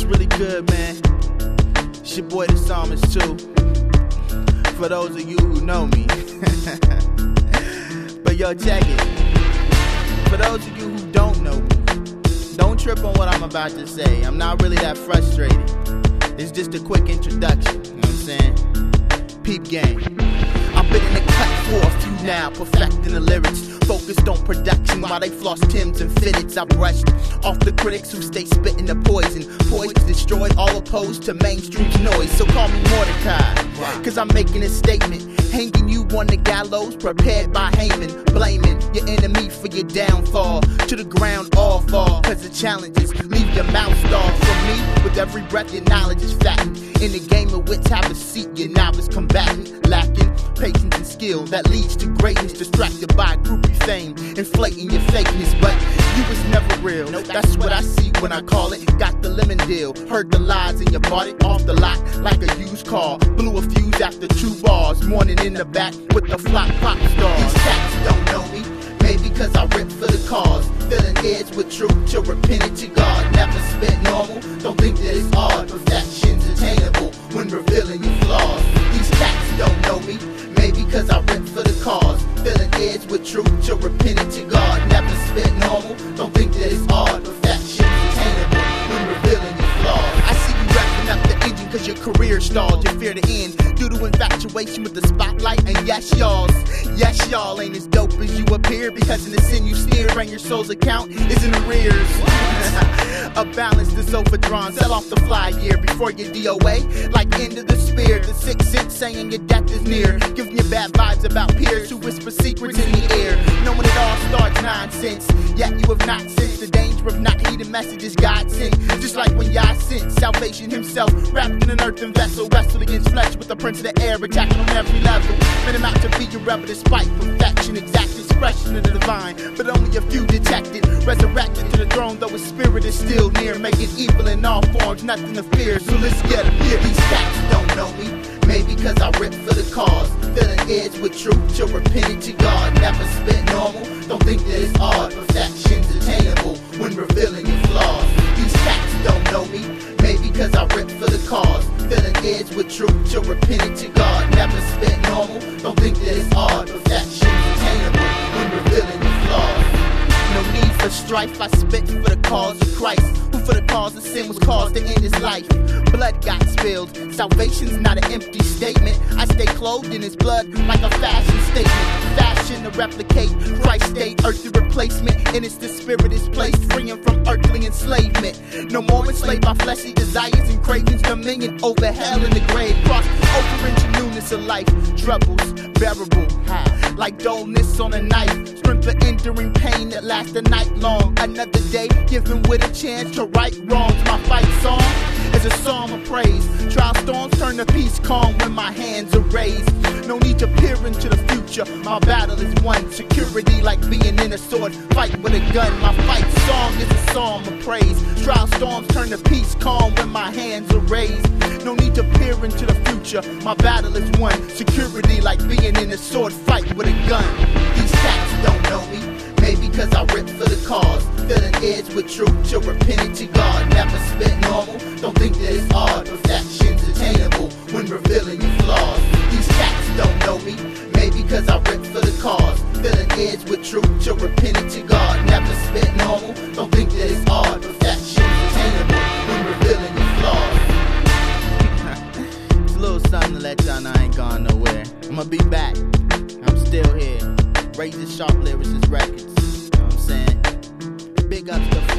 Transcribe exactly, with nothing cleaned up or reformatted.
It's really good, man. It's your boy the Psalmist too. For those of you who know me. But yo, check it. For those of you who don't know me, don't trip on what I'm about to say. I'm not really that frustrated. It's just a quick introduction, you know what I'm saying? Peep game. I've been in the cut for a few now, perfecting the lyrics. Focused on production while they floss Timbs and fitteds. I brushed off the critics who stay spitting the poison. Poison destroyed, all opposed to mainstream's noise. So call me Mordecai, cause I'm making a statement. Hanging you on the gallows, prepared by Haman. Blaming your enemy for your downfall. To the ground all fall, cause the challenges leave your mouth starved. From me, with every breath your knowledge is fattened. In the game of wits, have a seat, your novice combatant. Lacking patience and skill that leads to greatness. Distracted by groupie fame, inflating your fakeness. But you was never real, that's what I see when I call it. Got the lemon deal, heard the lies and you bought it off the lot like a used car. Blew a fuse after two bars, morning in the back with the flop pop star. These cats don't know me, maybe cause I rip for the cause. Filling heads with truth to repenting to God. Never spit normal, don't think that it's odd. Perfection's attainable when revealing your flaws. These cats don't know me, maybe cause I rip for the cause. Filling heads with truth to repenting to God. Never spit normal, don't think that it's odd. Perfection's attainable when revealing your flaws. I see you wrapping up the engine cause your career stalled. You fear the end due to infatuation with the spotlight. And yes, y'all's, yes, y'all ain't as dope as you appear. Because in the sin you steer and your soul's account is in arrears. A balance that's overdrawn, sell off the fly gear before your D O A. Like end of the spear, the sixth sense saying your death is near. Giving you bad vibes about peers who whisper secrets in the air. Knowing it all starts nonsense, yet you have not sensed the danger of not heeding messages God sent. Just like when Yah sent salvation himself, wrapped in an earthen vessel, wrestled against flesh with the prince of the air, attacking on every level. Meant him out to be a rebel despite perfection, exact expression of the divine, but only a few detected. Resurrected to the throne, though his spirit is still near, making evil in all forms, nothing to fear. So let's get him here. These cats don't know me, maybe cause I rip for the cause. Filling heads with truth to repenting to God. Never spit normal, don't think that it's odd. Perfection's attainable when revealing your flaws. These cats don't know me, maybe cause I rip for the cause. Filling heads with truth to repenting to God. Never spit normal, don't think that it's odd. Perfection's attainable when revealing your flaws. No need for strife, I spit for the cause of Christ, who for the cause of sin was caused to end his life. Blood got spilled, salvation's not an empty statement. I stay clothed in his blood like a fashion statement. Fashion to replicate Christ's state, earthly replacement. And it's the spirit is placed, freeing from earthly enslavement. No more enslaved by fleshly desires and cravings. Dominion over hell and the grave. Cross over into newness of life. Troubles bearable, like dullness on a knife. Strength for enduring pain that lasts a night long. Another day given with a chance to right wrongs. My fight song is a song of praise. Trial storms turn to peace calm when my hands are raised. No need to peer into the future, my battle is won. Security like being in a sword fight with a gun. My fight song is a song of praise. Trial storms turn to peace calm when my hands are raised. No need to peer into the future, my battle is won. Security like being in a sword fight with a gun. These cats don't know me, maybe cause I rip for the cause. Filling heads with truth to repenting to God. Never spit normal, don't think that it's odd. Perfection's attainable when revealing your flaws. These cats don't know me, maybe cause I rip for the cause. Filling heads with truth to repenting to God. Never spit normal, don't think that it's odd. Perfection's attainable when revealing your flaws. It's a little something to let y'all know I ain't gone nowhere. I'ma be back, I'm still here. Razor Sharp Lyricist Records, you know what I'm saying? Big ups to